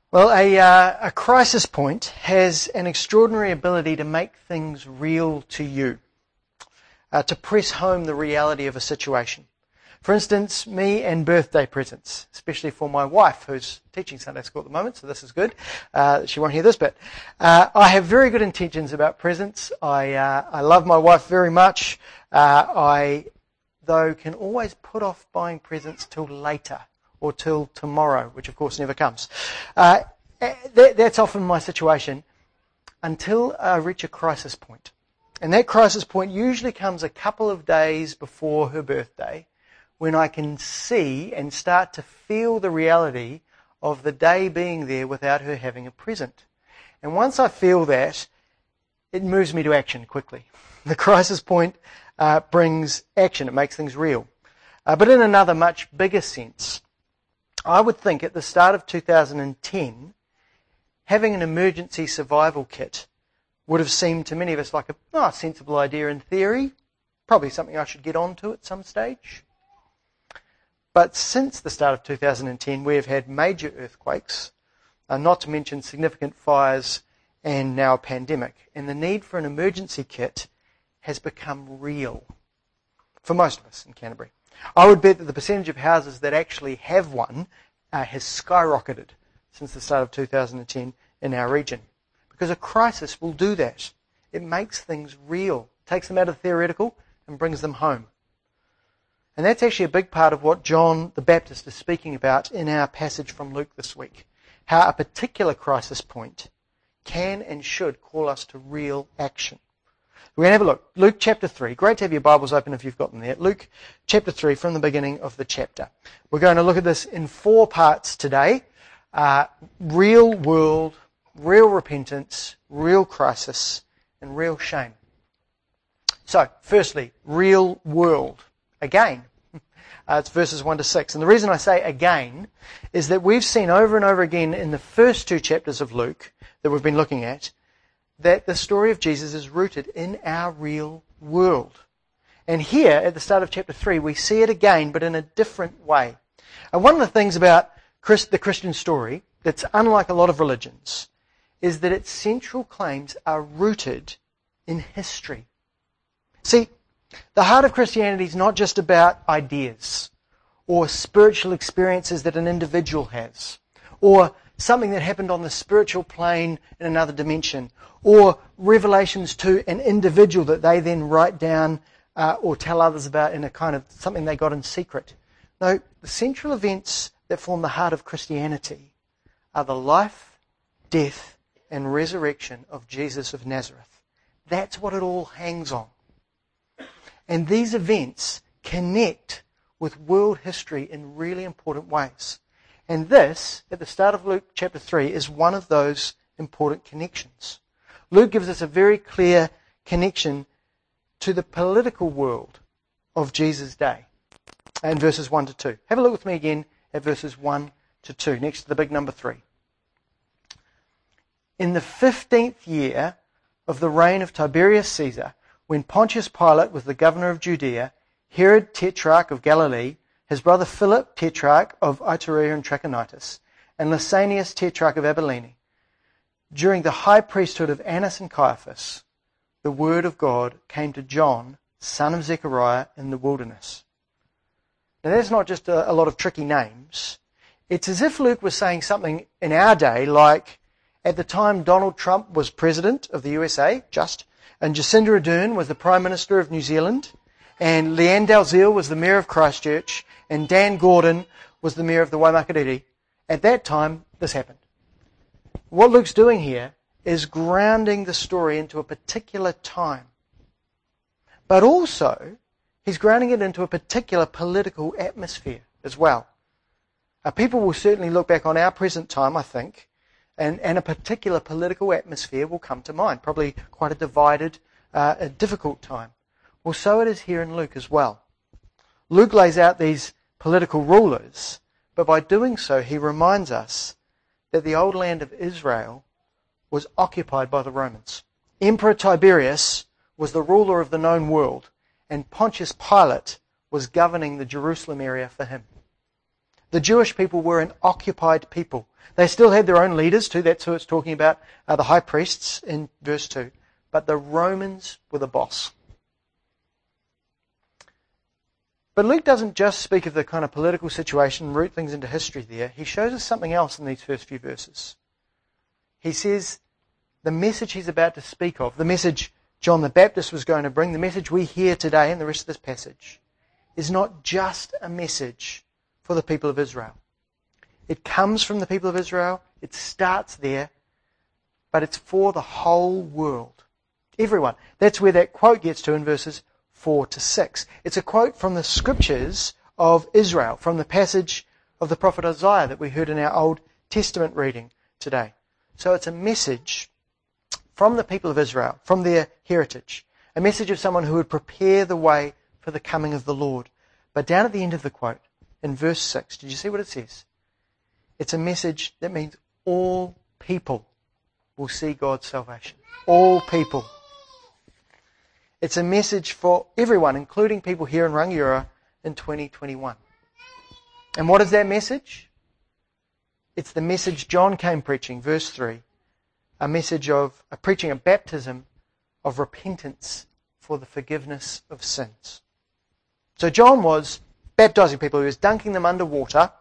Well, a crisis point has an extraordinary ability to make things real to you, to press home the reality of a situation. For instance, me and birthday presents, especially for my wife, who's teaching Sunday school at the moment, so this is good. She won't hear this, but I have very good intentions about presents. I love my wife very much. I, though, can always put off buying presents till later, or till tomorrow, which of course never comes. That's often my situation until I reach a crisis point. And that crisis point usually comes a couple of days before her birthday, when I can see and start to feel the reality of the day being there without her having a present. And once I feel that, it moves me to action quickly. The crisis point brings action. It makes things real. But in another much bigger sense, I would think at the start of 2010, having an emergency survival kit would have seemed to many of us like a sensible idea in theory, probably something I should get onto at some stage. But since the start of 2010, we have had major earthquakes, not to mention significant fires and now a pandemic. And the need for an emergency kit has become real for most of us in Canterbury. I would bet that the percentage of houses that actually have one has skyrocketed since the start of 2010 in our region. Because a crisis will do that. It makes things real. It takes them out of the theoretical and brings them home. And that's actually a big part of what John the Baptist is speaking about in our passage from Luke this week. How a particular crisis point can and should call us to real action. We're going to have a look. Luke chapter 3. Great to have your Bibles open if you've got them there. Luke chapter 3 from the beginning of the chapter. We're going to look at this in 4 parts today. Real world, real repentance, real crisis, and real shame. So, firstly, real world. Again. It's verses 1 to 6. And the reason I say again is that we've seen over and over again in the first 2 chapters of Luke that we've been looking at that the story of Jesus is rooted in our real world. And here, at the start of chapter 3, we see it again, but in a different way. And one of the things about the Christian story that's unlike a lot of religions is that its central claims are rooted in history. See, the heart of Christianity is not just about ideas or spiritual experiences that an individual has or something that happened on the spiritual plane in another dimension, or revelations to an individual that they then write down or tell others about in a kind of something they got in secret. No, the central events that form the heart of Christianity are the life, death, and resurrection of Jesus of Nazareth. That's what it all hangs on. And these events connect with world history in really important ways. And this, at the start of Luke chapter 3, is one of those important connections. Luke gives us a very clear connection to the political world of Jesus' day in verses 1 to 2. Have a look with me again at verses 1 to 2, next to the big number 3. In the 15th year of the reign of Tiberius Caesar, when Pontius Pilate was the governor of Judea, Herod, tetrarch of Galilee, his brother Philip, tetrarch of Iturea and Trachonitis, and Lysanias, tetrarch of Abilene, during the high priesthood of Annas and Caiaphas, the word of God came to John, son of Zechariah, in the wilderness. Now that's not just a lot of tricky names. It's as if Luke was saying something in our day like, at the time Donald Trump was president of the USA, and Jacinda Ardern was the Prime Minister of New Zealand, and Leanne Dalziel was the Mayor of Christchurch, and Dan Gordon was the Mayor of the Waimakariri. At that time, this happened. What Luke's doing here is grounding the story into a particular time. But also, he's grounding it into a particular political atmosphere as well. People will certainly look back on our present time, I think, and a particular political atmosphere will come to mind. Probably quite a divided, a difficult time. Well, so it is here in Luke as well. Luke lays out these political rulers, but by doing so, he reminds us that the old land of Israel was occupied by the Romans. Emperor Tiberius was the ruler of the known world, and Pontius Pilate was governing the Jerusalem area for him. The Jewish people were an occupied people. They still had their own leaders too. That's who it's talking about, the high priests in verse 2. But the Romans were the boss. But Luke doesn't just speak of the kind of political situation, root things into history there. He shows us something else in these first few verses. He says the message he's about to speak of, the message John the Baptist was going to bring, the message we hear today in the rest of this passage, is not just a message for the people of Israel. It comes from the people of Israel, it starts there, but it's for the whole world. Everyone. That's where that quote gets to in verses 4 to 6. It's a quote from the scriptures of Israel, from the passage of the prophet Isaiah that we heard in our Old Testament reading today. So it's a message from the people of Israel, from their heritage, a message of someone who would prepare the way for the coming of the Lord. But down at the end of the quote, in verse 6, did you see what it says? It's a message that means all people will see God's salvation. All people. It's a message for everyone, including people here in Rangiora in 2021. And what is that message? It's the message John came preaching, verse 3, a message of preaching a baptism of repentance for the forgiveness of sins. So John was baptizing people. He was dunking them underwater,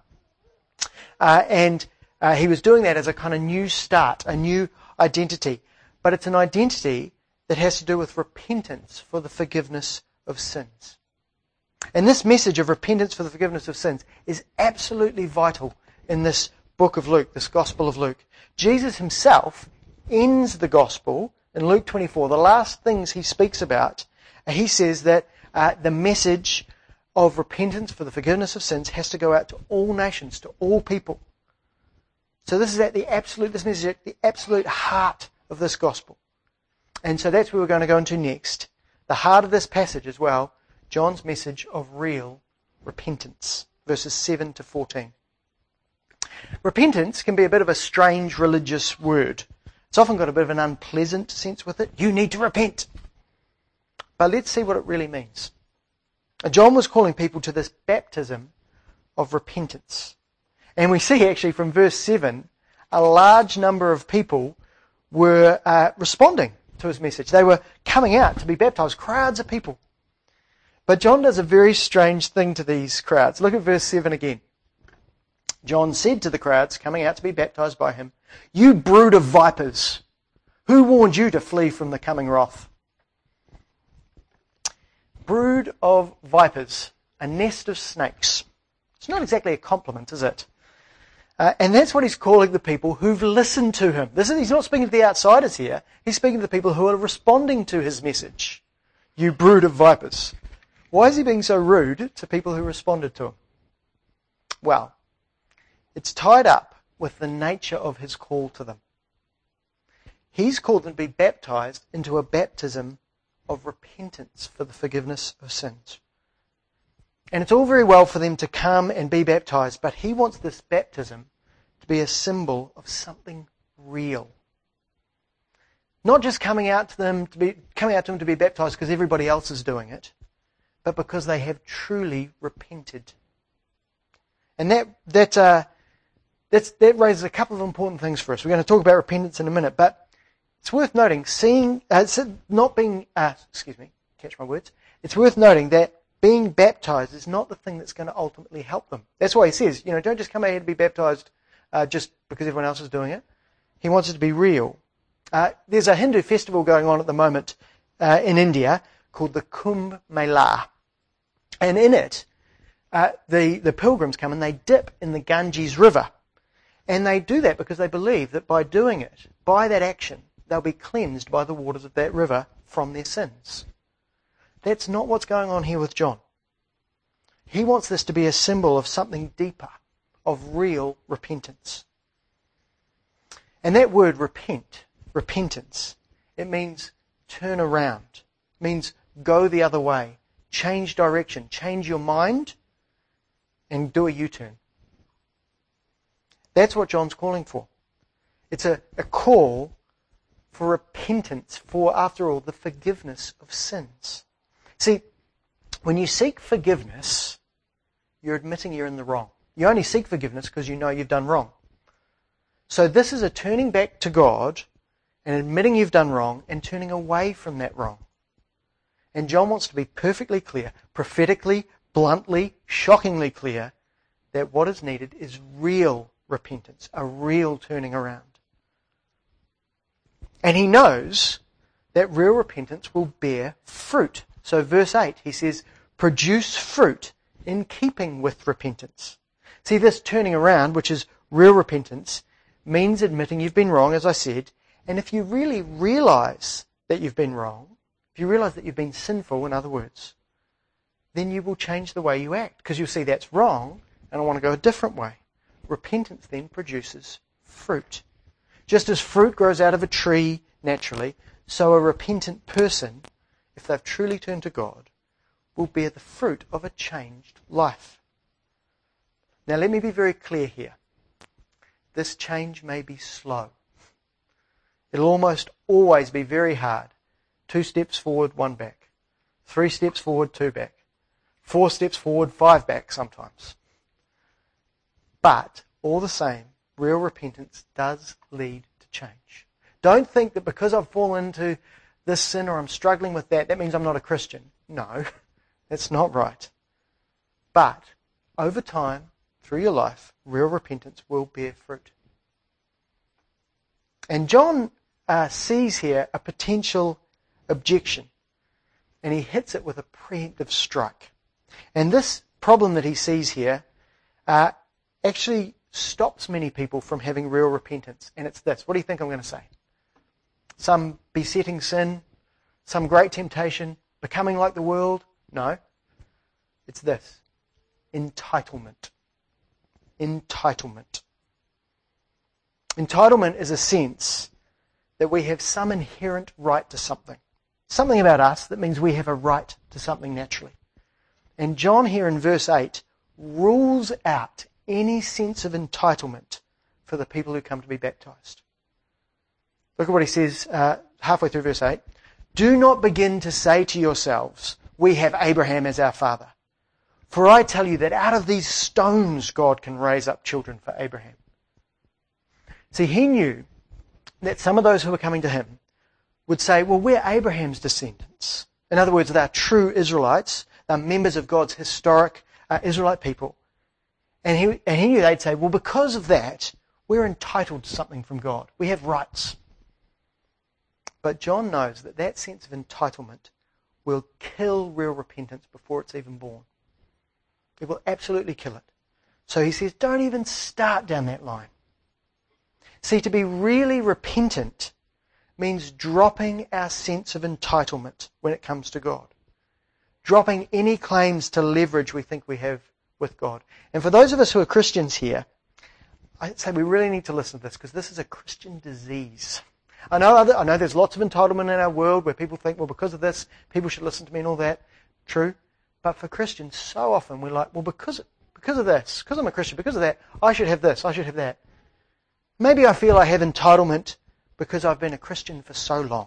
and he was doing that as a kind of new start, a new identity. But it's an identity that has to do with repentance for the forgiveness of sins. And this message of repentance for the forgiveness of sins is absolutely vital in this book of Luke, this Gospel of Luke. Jesus himself ends the Gospel in Luke 24. The last things he speaks about, he says that the message of repentance for the forgiveness of sins has to go out to all nations, to all people. So this is this message at the absolute heart of this Gospel. And so that's where we're going to go into next. The heart of this passage as well, John's message of real repentance, verses 7 to 14. Repentance can be a bit of a strange religious word. It's often got a bit of an unpleasant sense with it. You need to repent. But let's see what it really means. John was calling people to this baptism of repentance. And we see actually from verse 7, a large number of people were responding to his message. They were coming out to be baptized, crowds of people. But John does a very strange thing to these crowds. Look at verse 7 again. John said to the crowds coming out to be baptized by him, "You brood of vipers, who warned you to flee from the coming wrath?" Brood of vipers, a nest of snakes. It's not exactly a compliment, is it? And that's what he's calling the people who've listened to him. He's not speaking to the outsiders here. He's speaking to the people who are responding to his message. You brood of vipers. Why is he being so rude to people who responded to him? Well, it's tied up with the nature of his call to them. He's called them to be baptized into a baptism of repentance for the forgiveness of sins. And it's all very well for them to come and be baptized, but he wants this baptism to be a symbol of something real. Not just coming out to them to be baptized because everybody else is doing it, but because they have truly repented. And that raises a couple of important things for us. We're going to talk about repentance in a minute, but it's worth noting, catch my words. It's worth noting that being baptized is not the thing that's going to ultimately help them. That's why he says, don't just come out here to be baptized just because everyone else is doing it. He wants it to be real. There's a Hindu festival going on at the moment in India called the Kumbh Mela. And in it, the pilgrims come and they dip in the Ganges River. And they do that because they believe that by doing it, by that action, they'll be cleansed by the waters of that river from their sins. That's not what's going on here with John. He wants this to be a symbol of something deeper, of real repentance. And that word repentance, it means turn around. It means go the other way, change direction, change your mind, and do a U-turn. That's what John's calling for. It's a call for repentance, for, after all, the forgiveness of sins. See, when you seek forgiveness, you're admitting you're in the wrong. You only seek forgiveness because you know you've done wrong. So this is a turning back to God and admitting you've done wrong and turning away from that wrong. And John wants to be perfectly clear, prophetically, bluntly, shockingly clear, that what is needed is real repentance, a real turning around. And he knows that real repentance will bear fruit. So verse 8, he says, produce fruit in keeping with repentance. See, this turning around, which is real repentance, means admitting you've been wrong, as I said, and if you really realize that you've been wrong, if you realize that you've been sinful, in other words, then you will change the way you act, because you'll see that's wrong, and I want to go a different way. Repentance then produces fruit. Just as fruit grows out of a tree naturally, so a repentant person, if they've truly turned to God, will bear the fruit of a changed life. Now let me be very clear here. This change may be slow. It'll almost always be very hard. 2 steps forward, 1 back. 3 steps forward, 2 back. 4 steps forward, 5 back sometimes. But, all the same, real repentance does lead to change. Don't think that because I've fallen into this sin or I'm struggling with that, that means I'm not a Christian. No, that's not right. But, over time, through your life, real repentance will bear fruit. And John sees here a potential objection, and he hits it with a preemptive strike. And this problem that he sees here actually stops many people from having real repentance, and it's this. What do you think I'm going to say? Some besetting sin, some great temptation, becoming like the world? No. It's this. Entitlement. Entitlement. Entitlement is a sense that we have some inherent right to something. Something about us that means we have a right to something naturally. And John here in verse 8 rules out any sense of entitlement for the people who come to be baptized. Look at what he says halfway through verse 8. Do not begin to say to yourselves, we have Abraham as our father. For I tell you that out of these stones God can raise up children for Abraham. See, he knew that some of those who were coming to him would say, well, we're Abraham's descendants. In other words, they're true Israelites. They're members of God's historic Israelite people. And he knew they'd say, well, because of that, we're entitled to something from God. We have rights. But John knows that that sense of entitlement will kill real repentance before it's even born. It will absolutely kill it. So he says, don't even start down that line. See, to be really repentant means dropping our sense of entitlement when it comes to God. Dropping any claims to leverage we think we have with God. And for those of us who are Christians here, I'd say we really need to listen to this because this is a Christian disease. I know there's lots of entitlement in our world where people think, well, because of this, people should listen to me and all that. True. But for Christians, so often we're like, well, because of this, because I'm a Christian, because of that, I should have this, I should have that. Maybe I feel I have entitlement because I've been a Christian for so long.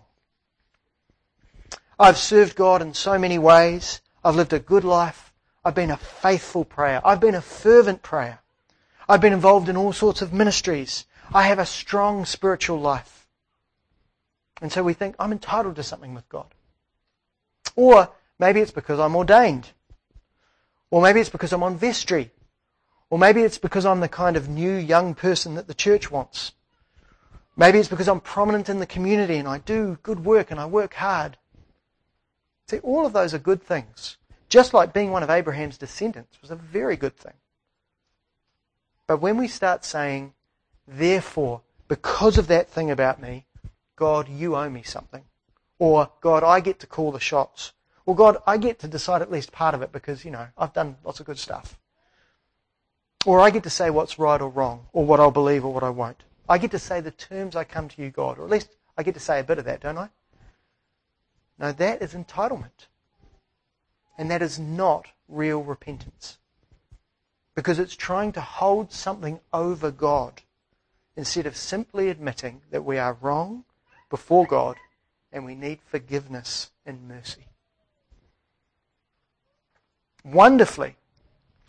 I've served God in so many ways. I've lived a good life. I've been a faithful prayer. I've been a fervent prayer. I've been involved in all sorts of ministries. I have a strong spiritual life. And so we think, I'm entitled to something with God. Or maybe it's because I'm ordained. Or maybe it's because I'm on vestry. Or maybe it's because I'm the kind of new young person that the church wants. Maybe it's because I'm prominent in the community and I do good work and I work hard. See, all of those are good things. Just like being one of Abraham's descendants was a very good thing. But when we start saying, therefore, because of that thing about me, God, you owe me something. Or, God, I get to call the shots. Or, God, I get to decide at least part of it because, I've done lots of good stuff. Or I get to say what's right or wrong, or what I'll believe or what I won't. I get to say the terms I come to you, God, or at least I get to say a bit of that, don't I? No, that is entitlement. And that is not real repentance. Because it's trying to hold something over God instead of simply admitting that we are wrong before God and we need forgiveness and mercy. Wonderfully,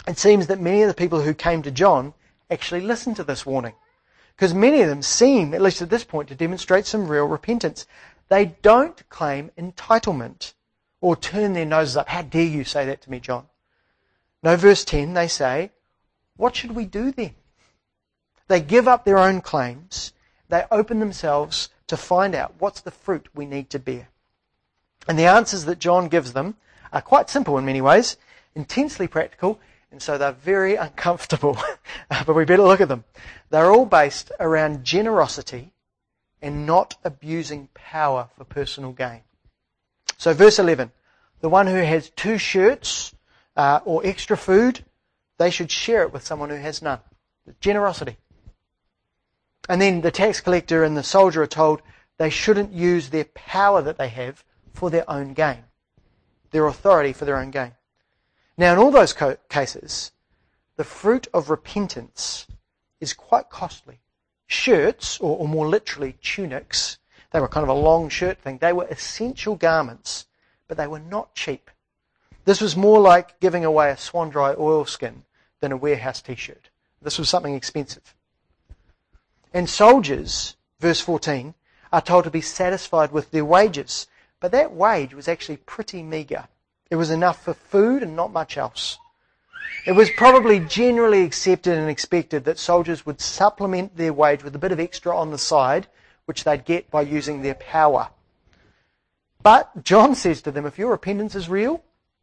It seems that many of the people who came to John actually listened to this warning, because many of them seem, at least at this point, to demonstrate some real repentance. They don't claim entitlement or turn their noses up. How dare you say that to me, John? No, verse 10, they say, what should we do then? They give up their own claims. They open themselves to find out what's the fruit we need to bear. And the answers that John gives them are quite simple in many ways, intensely practical, and so they're very uncomfortable. But we better look at them. They're all based around generosity and not abusing power for personal gain. So verse 11, the one who has 2 shirts or extra food, they should share it with someone who has none. Generosity. And then the tax collector and the soldier are told they shouldn't use their power that they have for their own gain, their authority for their own gain. Now, in all those cases, the fruit of repentance is quite costly. Shirts, or more literally tunics, they were kind of a long shirt thing. They were essential garments, but they were not cheap. This was more like giving away a Swan-Dry oilskin than a warehouse t-shirt. This was something expensive. And soldiers, verse 14, are told to be satisfied with their wages. But that wage was actually pretty meagre. It was enough for food and not much else. It was probably generally accepted and expected that soldiers would supplement their wage with a bit of extra on the side, which they'd get by using their power. But John says to them, if your repentance is real,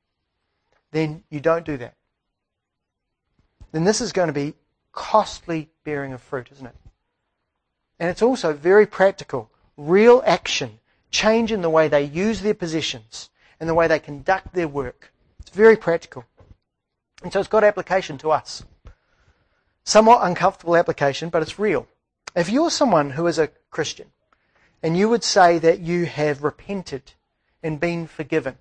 then you don't do that. Then this is going to be costly bearing of fruit, isn't it? And it's also very practical, real action, change in the way they use their possessions and the way they conduct their work. It's very practical. And so it's got application to us. Somewhat uncomfortable application, but it's real. If you're someone who is a Christian and you would say that you have repented and been forgiven,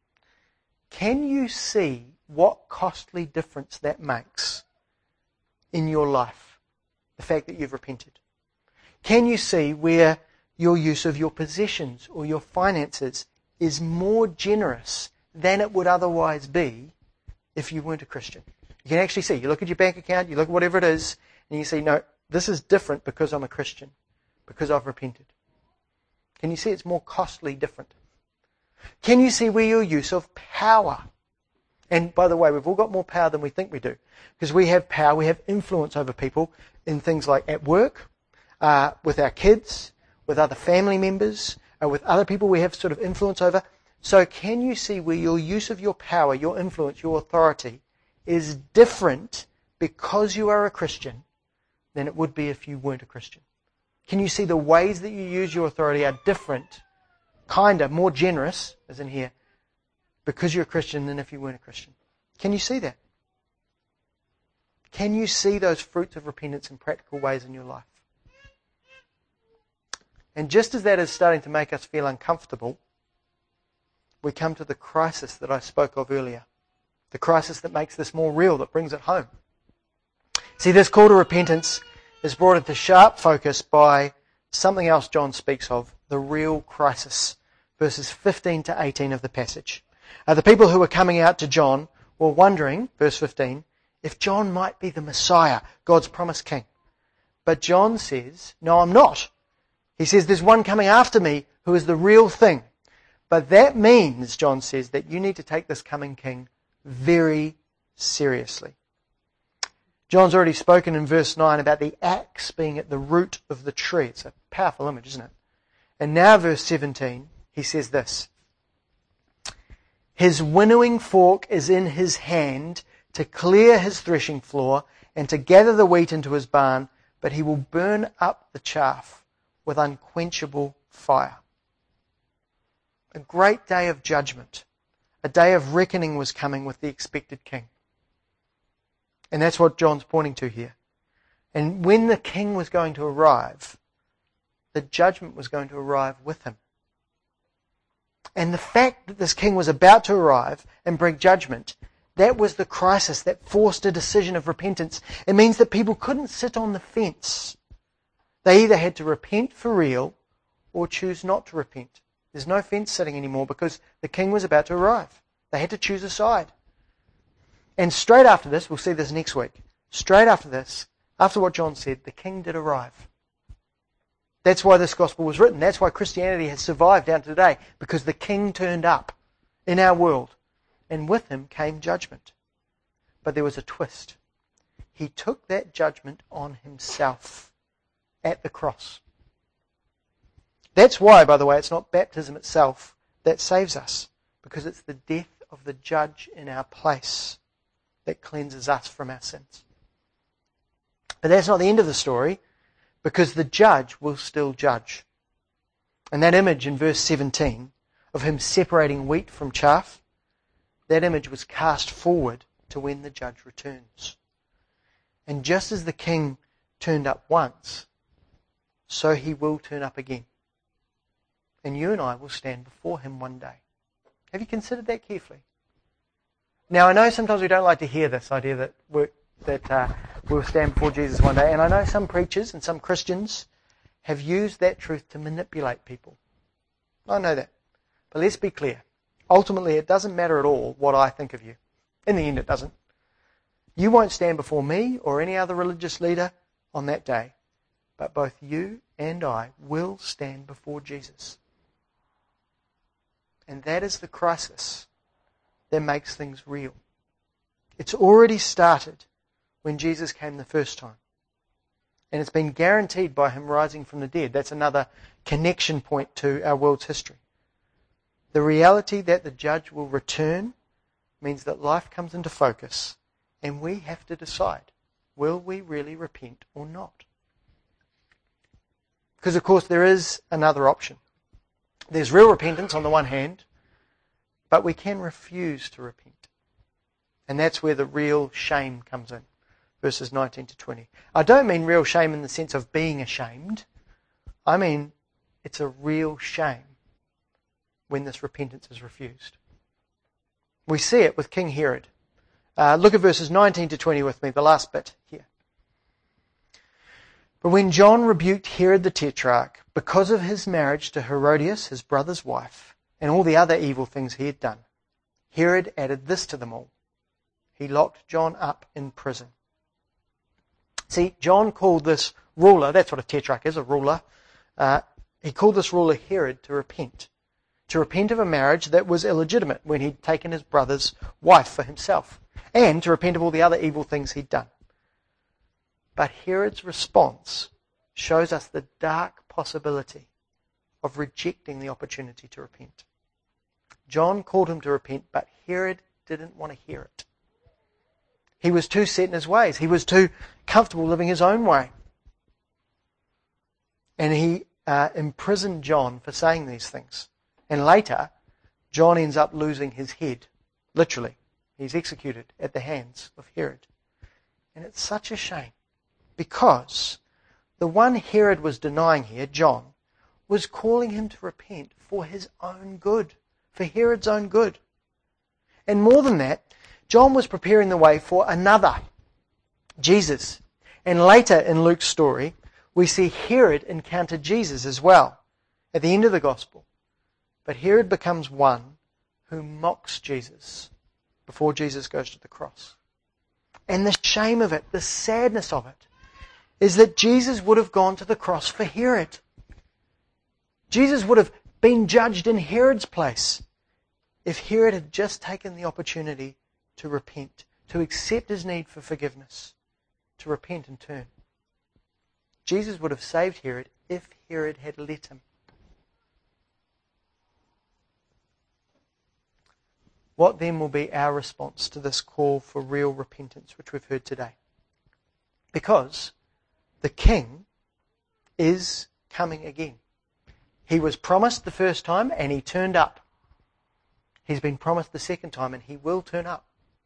can you see what costly difference that makes in your life, the fact that you've repented? Can you see where your use of your possessions or your finances is more generous than it would otherwise be if you weren't a Christian? You can actually see. You look at your bank account, you look at whatever it is, and you see, no, this is different because I'm a Christian, because I've repented. Can you see it's more costly different? Can you see where your use of power, and by the way, we've all got more power than we think we do, because we have power, we have influence over people in things like at work, with our kids, with other family members, with other people we have sort of influence over. So can you see where your use of your power, your influence, your authority is different because you are a Christian than it would be if you weren't a Christian? Can you see the ways that you use your authority are different, more generous, as in here, because you're a Christian than if you weren't a Christian? Can you see that? Can you see those fruits of repentance in practical ways in your life? And just as that is starting to make us feel uncomfortable, we come to the crisis that I spoke of earlier. The crisis that makes this more real, that brings it home. See, this call to repentance is brought into sharp focus by something else John speaks of, the real crisis. Verses 15 to 18 of the passage. The people who were coming out to John were wondering, verse 15, if John might be the Messiah, God's promised king. But John says, no, I'm not. He says, there's one coming after me who is the real thing. But that means, John says, that you need to take this coming king very seriously. John's already spoken in verse 9 about the axe being at the root of the tree. It's a powerful image, isn't it? And now verse 17, he says this. His winnowing fork is in his hand to clear his threshing floor and to gather the wheat into his barn, but he will burn up the chaff with unquenchable fire. A great day of judgment, a day of reckoning was coming with the expected king. And that's what John's pointing to here. And when the king was going to arrive, the judgment was going to arrive with him. And the fact that this king was about to arrive and bring judgment, that was the crisis that forced a decision of repentance. It means that people couldn't sit on the fence. They either had to repent for real or choose not to repent. There's no fence sitting anymore because the king was about to arrive. They had to choose a side. And straight after this, we'll see this next week, straight after this, after what John said, the King did arrive. That's why this gospel was written. That's why Christianity has survived down to today, because the King turned up in our world, and with him came judgment. But there was a twist. He took that judgment on himself at the cross. That's why, by the way, it's not baptism itself that saves us, because it's the death of the judge in our place that cleanses us from our sins. But that's not the end of the story, because the judge will still judge. And that image in verse 17 of him separating wheat from chaff, that image was cast forward to when the judge returns. And just as the King turned up once, so he will turn up again. And you and I will stand before him one day. Have you considered that carefully? Now, I know sometimes we don't like to hear this idea that we'll stand before Jesus one day. And I know some preachers and some Christians have used that truth to manipulate people. I know that. But let's be clear. Ultimately, it doesn't matter at all what I think of you. In the end, it doesn't. You won't stand before me or any other religious leader on that day. But both you and I will stand before Jesus. And that is the crisis that makes things real. It's already started when Jesus came the first time. And it's been guaranteed by him rising from the dead. That's another connection point to our world's history. The reality that the judge will return means that life comes into focus, and we have to decide, will we really repent or not? Because, of course, there is another option. There's real repentance on the one hand, but we can refuse to repent. And that's where the real shame comes in. Verses 19 to 20. I don't mean real shame in the sense of being ashamed. I mean it's a real shame when this repentance is refused. We see it with King Herod. Look at verses 19 to 20 with me, the last bit here. But when John rebuked Herod the Tetrarch because of his marriage to Herodias, his brother's wife, and all the other evil things he had done, Herod added this to them all. He locked John up in prison. See, John called this ruler, that's what a tetrarch is, a ruler, he called this ruler Herod to repent of a marriage that was illegitimate when he'd taken his brother's wife for himself, and to repent of all the other evil things he'd done. But Herod's response shows us the dark possibility of rejecting the opportunity to repent. John called him to repent, but Herod didn't want to hear it. He was too set in his ways. He was too comfortable living his own way. And he imprisoned John for saying these things. And later, John ends up losing his head. Literally. He's executed at the hands of Herod. And it's such a shame. Because the one Herod was denying here, John, was calling him to repent for his own good. For Herod's own good. And more than that, John was preparing the way for another, Jesus. And later in Luke's story, we see Herod encounter Jesus as well at the end of the gospel. But Herod becomes one who mocks Jesus before Jesus goes to the cross. And the shame of it, the sadness of it, is that Jesus would have gone to the cross for Herod. Jesus would have been judged in Herod's place if Herod had just taken the opportunity to repent, to accept his need for forgiveness, to repent and turn. Jesus would have saved Herod if Herod had let him. What then will be our response to this call for real repentance, which we've heard today? Because the King is coming again. He was promised the first time and he turned up. He's been promised the second time and he will turn up.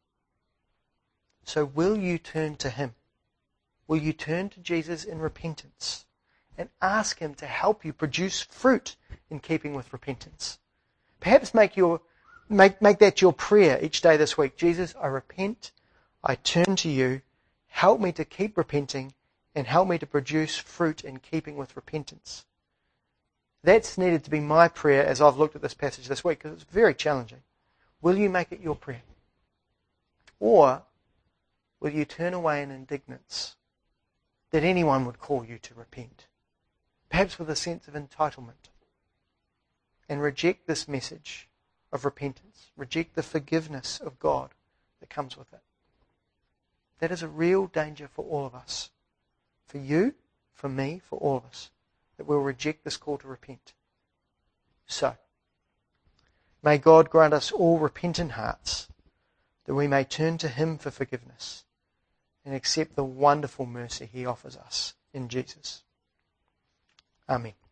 So will you turn to him? Will you turn to Jesus in repentance and ask him to help you produce fruit in keeping with repentance? Perhaps make that your prayer each day this week. Jesus, I repent, I turn to you, help me to keep repenting and help me to produce fruit in keeping with repentance. That's needed to be my prayer as I've looked at this passage this week because it's very challenging. Will you make it your prayer? Or will you turn away in indignance that anyone would call you to repent, perhaps with a sense of entitlement, and reject this message of repentance, reject the forgiveness of God that comes with it? That is a real danger for all of us. For you, for me, for all of us, that we'll reject this call to repent. So, may God grant us all repentant hearts, that we may turn to Him for forgiveness and accept the wonderful mercy He offers us in Jesus. Amen.